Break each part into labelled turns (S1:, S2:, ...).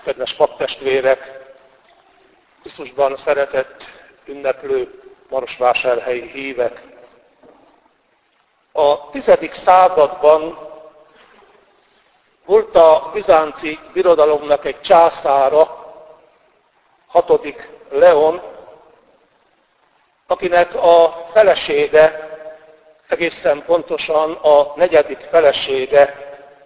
S1: kedves paptestvérek, Krisztusban szeretett ünneplő marosvásárhelyi hívek! A 10. században volt a bizánci birodalomnak egy császára, 6. Leon, akinek a felesége, egészen pontosan a 4. felesége,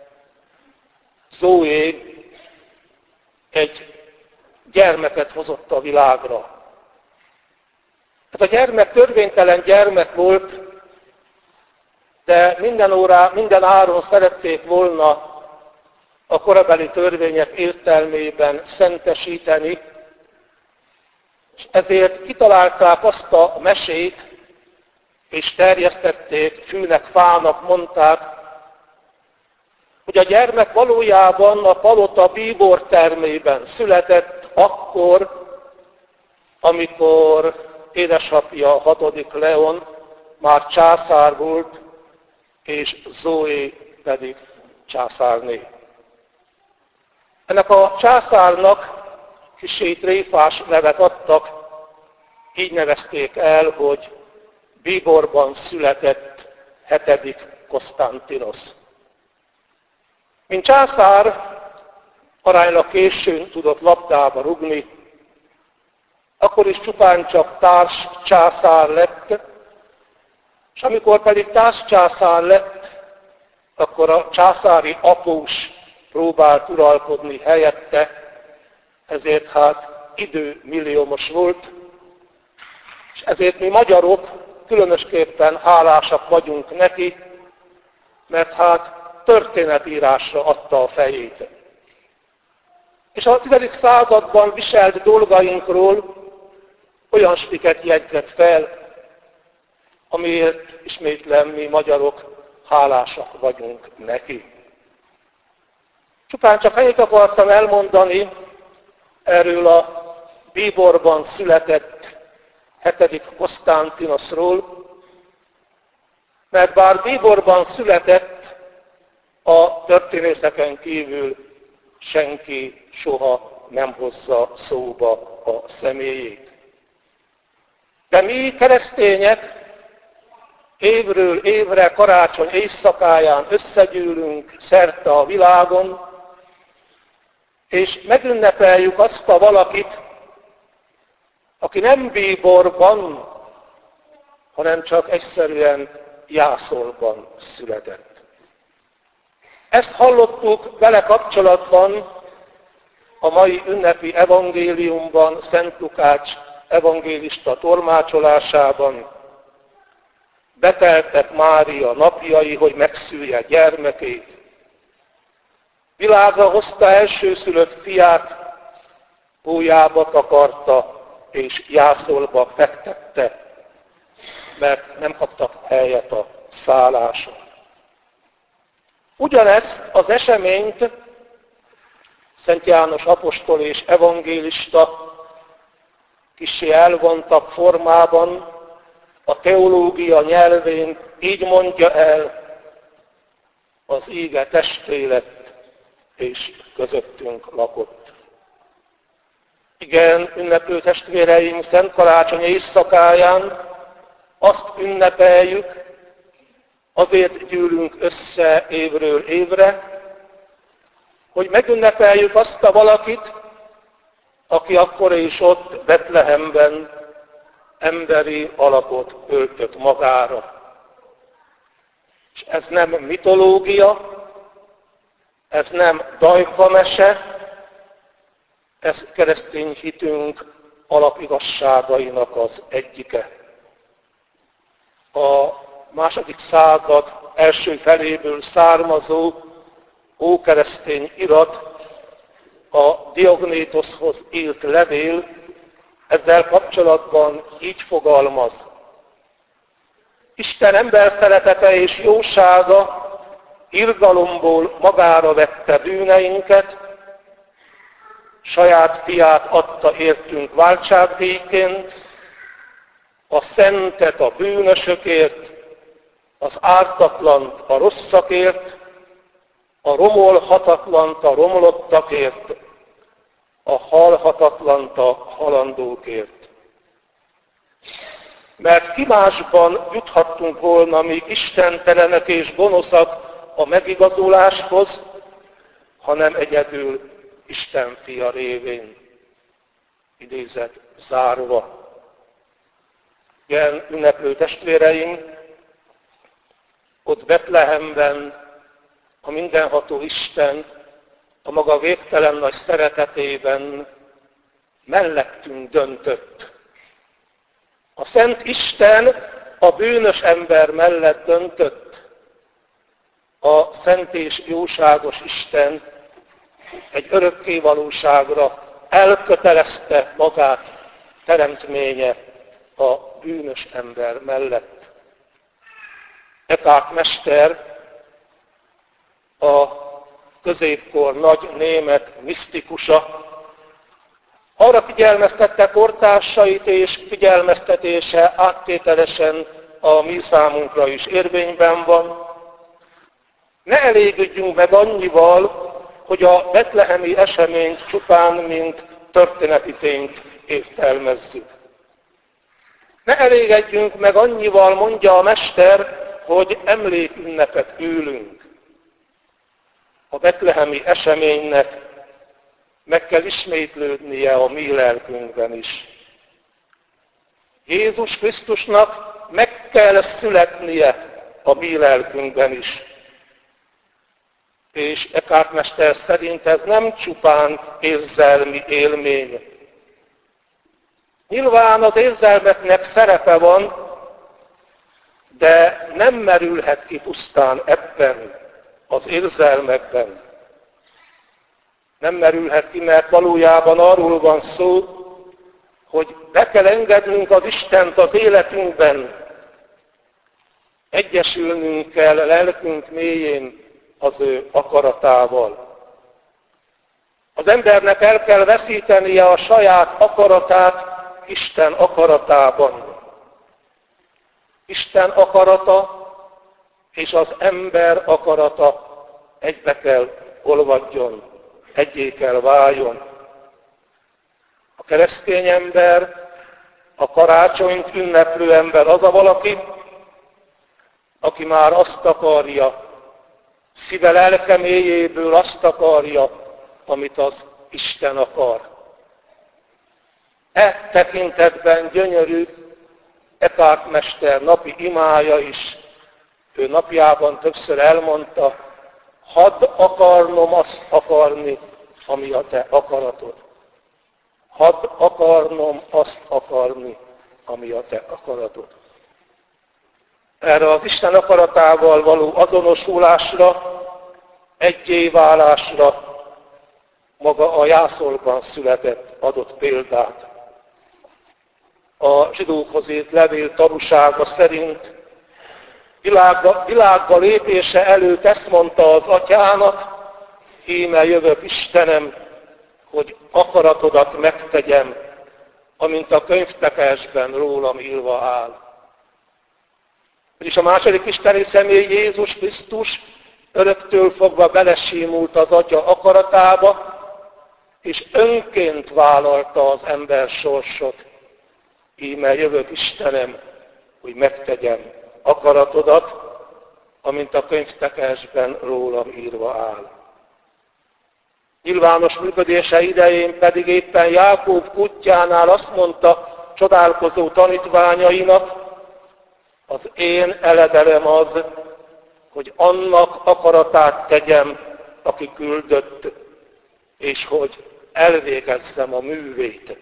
S1: Zoé egy gyermeket hozott a világra. Ez a gyermek törvénytelen gyermek volt, de minden áron szerették volna a korabeli törvények értelmében szentesíteni, és ezért kitalálták azt a mesét, és terjesztették, fűnek, fának mondták, hogy a gyermek valójában a palota bíbor termében született akkor, amikor édesapja, 6. Leon már császár volt, és Zoé pedig császárné. Ennek a császárnak kissé tréfás nevet adtak, így nevezték el, hogy bíborban született 7. Konstantinos. Mint császár aránylag későn tudott labdába rugni, akkor is csupán csak társ császár lett, és amikor pedig társ császár lett, akkor a császári após próbált uralkodni helyette, ezért hát időmilliómos volt, és ezért mi magyarok különösképpen hálásak vagyunk neki, mert hát történetírásra adta a fejét. És a 10. században viselt dolgainkról olyan spiket jegyzett fel, amiért ismétlem mi magyarok hálásak vagyunk neki. Csupán csak ennyit akartam elmondani erről a bíborban született 7. Konstantinosról, mert bár bíborban született, a történészeken kívül senki soha nem hozza szóba a személyét. De mi keresztények évről évre karácsony éjszakáján összegyűlünk szerte a világon, és megünnepeljük azt a valakit, aki nem bíborban, hanem csak egyszerűen jászolban született. Ezt hallottuk vele kapcsolatban a mai ünnepi evangéliumban, Szent Lukács evangélista tolmácsolásában. Beteltek Mária napjai, hogy megszülje gyermekét. Világra hozta elsőszülött fiát, gólyába takarta és jászolba fektette, mert nem kaptak helyet a szálláson. Ugyanezt az eseményt Szent János apostol és evangélista kissé elvontabb formában a teológia nyelvén így mondja el: az íge testé lett és közöttünk lakott. Igen, ünneplő testvéreim, Szent Karácsony éjszakáján azt ünnepeljük, azért gyűlünk össze évről évre, hogy megünnepeljük azt a valakit, aki akkor és ott Betlehemben emberi alapot öltött magára. És ez nem mitológia, ez nem dajkamese, ez keresztény hitünk alapigazságainak az egyike. A 2. század első feléből származó ókeresztény irat, a Diognétoszhoz írt levél ezzel kapcsolatban így fogalmaz: Isten ember szeretete és jósága irgalomból magára vette bűneinket, saját fiát adta értünk váltságdíjként, a szentet a bűnösökért, az ártatlant a rosszakért, a romolhatatlant a romlottakért, szavatatlant halandókért. Mert ki másban juthattunk volna, míg istentelenek és gonoszak a megigazuláshoz, hanem egyedül Isten fia révén. Idézet zárva. Igen, ünneplő testvéreim, ott Betlehemben a mindenható Isten a maga végtelen nagy szeretetében mellettünk döntött. A Szent Isten a bűnös ember mellett döntött. A szent és jóságos Isten egy örökké valóságra elkötelezte magát teremtménye a bűnös ember mellett. Eckhart mester, a középkor nagy német misztikusa, arra figyelmeztette kortársait, és figyelmeztetése áttételesen a mi számunkra is érvényben van. Ne elégedjünk meg annyival, hogy a betlehemi eseményt csupán mint történeti tényt értelmezzük. Ne elégedjünk meg annyival, mondja a mester, hogy emlékünnepet ülünk. A betlehemi eseménynek meg kell ismétlődnie a mi lelkünkben is. Jézus Krisztusnak meg kell születnie a mi lelkünkben is. És Eckhart mester szerint ez nem csupán érzelmi élmény. Nyilván az érzelmeknek szerepe van, de nem merülhet ki pusztán ebben, az érzelmekben. Nem merülhet ki, mert valójában arról van szó, hogy be kell engednünk az Istent az életünkben. Egyesülnünk kell lelkünk mélyén az ő akaratával. Az embernek el kell veszítenie a saját akaratát Isten akaratában. Isten akarata és az ember akarata egybe kell olvadjon, egyé kell váljon. A keresztény ember, a karácsonyt ünneplő ember az a valaki, aki már azt akarja, szíve lelke mélyéből azt akarja, amit az Isten akar. E tekintetben gyönyörű Eckhart mester napi imája is. Ő napjában többször elmondta, hadd akarnom azt akarni, ami a te akaratod. Hadd akarnom azt akarni, ami a te akaratod. Erre az Isten akaratával való azonosulásra, egyé válásra maga a jászolban született adott példát. A zsidókhoz írt levél tanúsága szerint világba lépése előtt ezt mondta az atyának, íme jövök Istenem, hogy akaratodat megtegyem, amint a könyvtekesben rólam írva áll. És a második isteni személy Jézus Krisztus öröktől fogva belesímult az Atya akaratába, és önként vállalta az ember sorsot. Íme jövök Istenem, hogy megtegyem akaratodat, amint a könyvtekesben rólam írva áll. Nyilvános működése idején pedig éppen Jákob kutyánál azt mondta csodálkozó tanítványainak, az én eledelem az, hogy annak akaratát tegyem, aki küldött, és hogy elvégezzem a művét.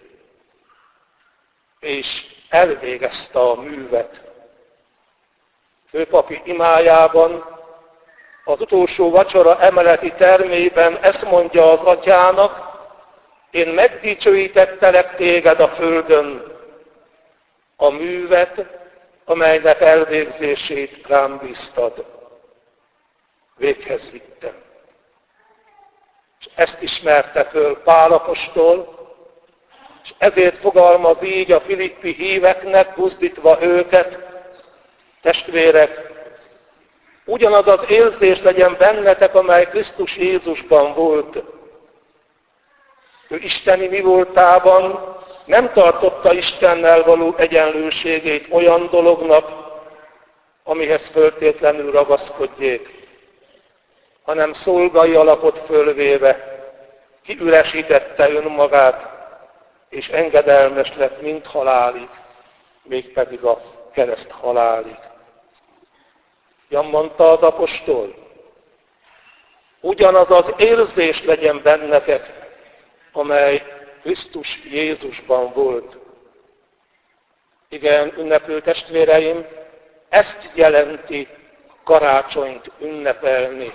S1: És elvégezte a művet. Főpapi imájában, az utolsó vacsora emeleti termében ezt mondja az atyának, én megdicsőítettelek téged a földön, a művet, amelynek elvégzését rám bíztad. Véghez vittem. És ezt ismerte föl Pál apostol, és ezért fogalmaz így a filippi híveknek, buzdítva őket, testvérek, ugyanaz az érzés legyen bennetek, amely Krisztus Jézusban volt. Ő isteni mi voltában nem tartotta Istennel való egyenlőségét olyan dolognak, amihez föltétlenül ragaszkodjék, hanem szolgai alapot fölvéve kiüresítette önmagát, és engedelmes lett mind halálig, mégpedig a kereszt halálig. Jan mondta az apostol, ugyanaz az érzés legyen bennetek, amely Krisztus Jézusban volt. Igen, ünneplő testvéreim, ezt jelenti karácsonyt ünnepelni.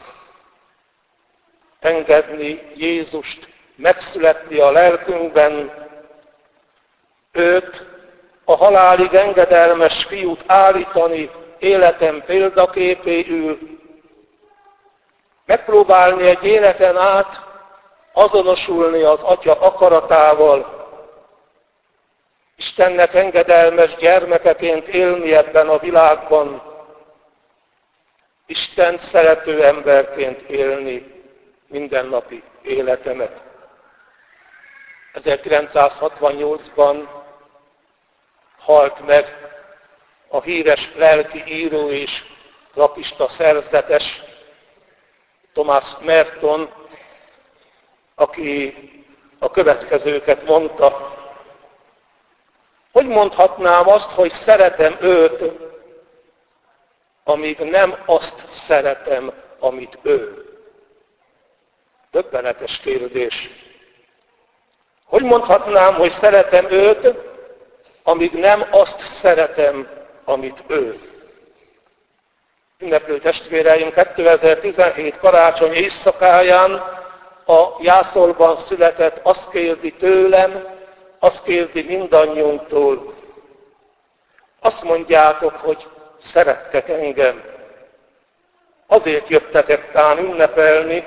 S1: Engedni Jézust megszületni a lelkünkben, őt, a halálig engedelmes fiút állítani életem példaképéül, megpróbálni egy életen át azonosulni az Atya akaratával, Istennek engedelmes gyermekeként élni ebben a világban, Isten szerető emberként élni mindennapi életemet. 1968-ban halt meg a híres lelki író és lapista szerzetes Thomas Merton, aki a következőket mondta. Hogy mondhatnám azt, hogy szeretem őt, amíg nem azt szeretem, amit ő? Döbbenetes kérdés. Hogy mondhatnám, hogy szeretem őt, amíg nem azt szeretem, amit ő? Ünneplő testvéreim, 2017 karácsony éjszakáján a jászolban született azt kérdi tőlem, azt kérdi mindannyiunktól. Azt mondjátok, hogy szerettek engem. Azért jöttetek tán ünnepelni,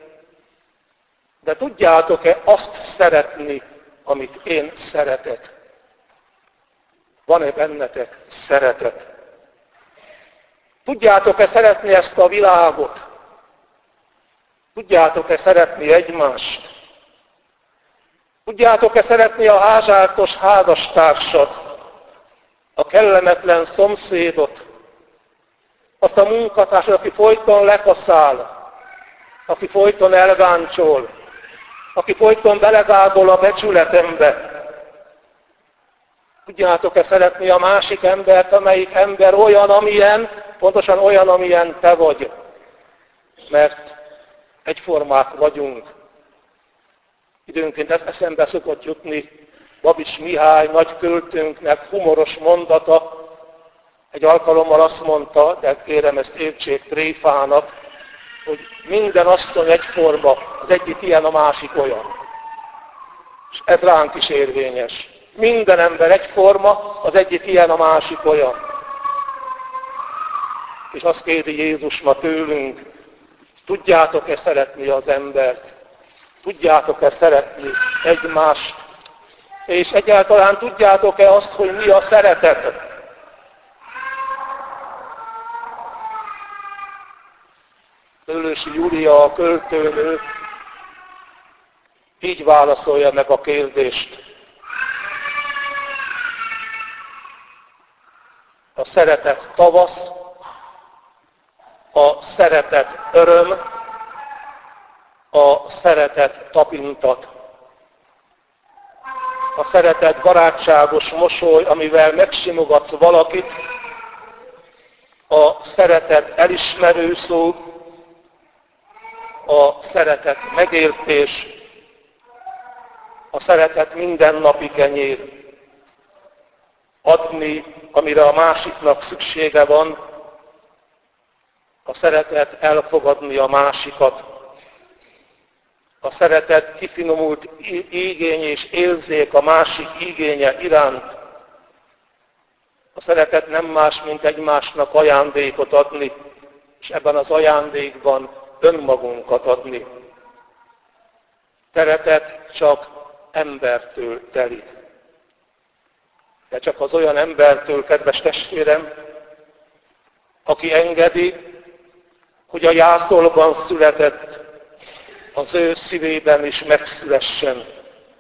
S1: de tudjátok-e azt szeretni, amit én szeretek? Van-e bennetek szeretet? Tudjátok-e szeretni ezt a világot? Tudjátok-e szeretni egymást? Tudjátok-e szeretni a házártos házastársat, a kellemetlen szomszédot, azt a munkatársat, aki folyton lekaszál, aki folyton elgáncsol, aki folyton belegágol a becsületembe? Tudjátok-e szeretni a másik embert, amelyik ember olyan, amilyen, pontosan olyan, amilyen te vagy? Mert egyformák vagyunk. Időnként eszembe szokott jutni Babics Mihály nagy költőnknek humoros mondata. Egy alkalommal azt mondta, de kérem ezt értsék tréfának, hogy minden asszony egyforma, az egyik ilyen, a másik olyan. És ez ránk is érvényes. Minden ember egyforma, az egyik ilyen, a másik olyan. És azt kérdi Jézus ma tőlünk, tudjátok-e szeretni az embert? Tudjátok-e szeretni egymást? És egyáltalán tudjátok-e azt, hogy mi a szeretet? Öllősi Júlia, a költőnő, így válaszolja meg a kérdést. A szeretet tavasz, a szeretet öröm, a szeretet tapintat. A szeretet barátságos mosoly, amivel megsimogatsz valakit, a szeretet elismerő szó, a szeretet megértés, a szeretet mindennapi kenyér. Adni, amire a másiknak szüksége van, a szeretet elfogadni a másikat. A szeretet kifinomult igény és érzék a másik igénye iránt. A szeretet nem más, mint egymásnak ajándékot adni, és ebben az ajándékban önmagunkat adni. Szeretet csak embertől telik. De csak az olyan embertől, kedves testvérem, aki engedi, hogy a jászolban született az ő szívében is megszülessen.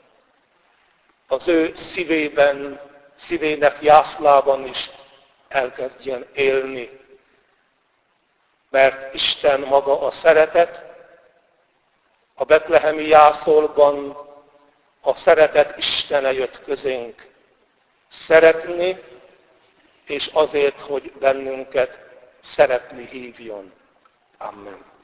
S1: az ő szívében, szívének jászlában is elkezdjen élni. Mert Isten maga a szeretet, a betlehemi jászolban a szeretet Istene jött közénk szeretni, és azért, hogy bennünket szeretni hívjon. Amen.